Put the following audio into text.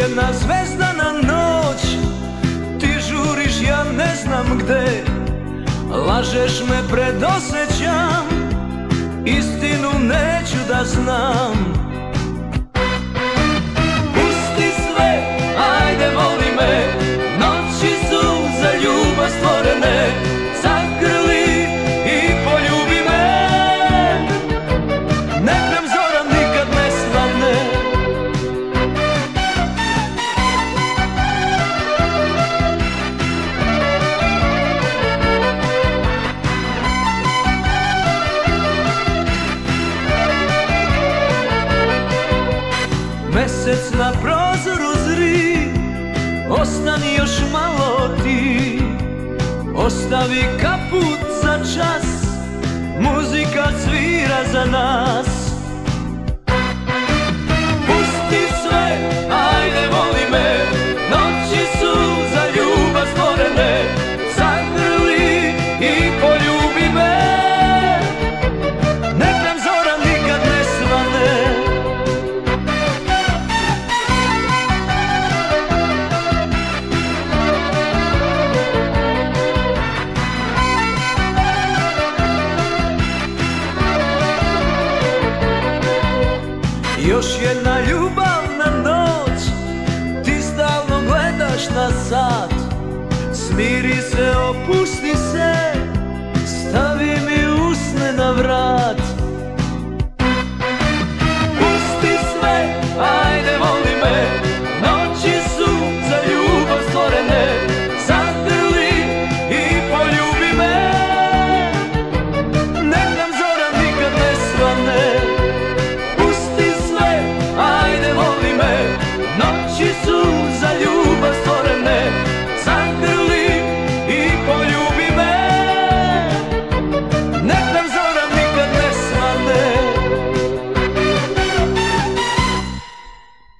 jedna zvezdana noć, ti žuriš, ja ne znam gde. Lažeš me, predosjećam, istinu neću da znam. Pusti sve, ajde voli me, noći su za ljubav stvorene. Zagrli i poljubi me, nek nam zora nikad ne svane. Mesec na prozoru zri, ostani još malo ti. Ostavi kaput za čas, muzika svira za nas. Pusti sve, ajde voli me, noći su za ljubav stvorene. Zagrli i poljubi me, nek nam zora nikad ne svane. Još jedna ljubavna noć, ti stalno gledaš na sat. Smiri se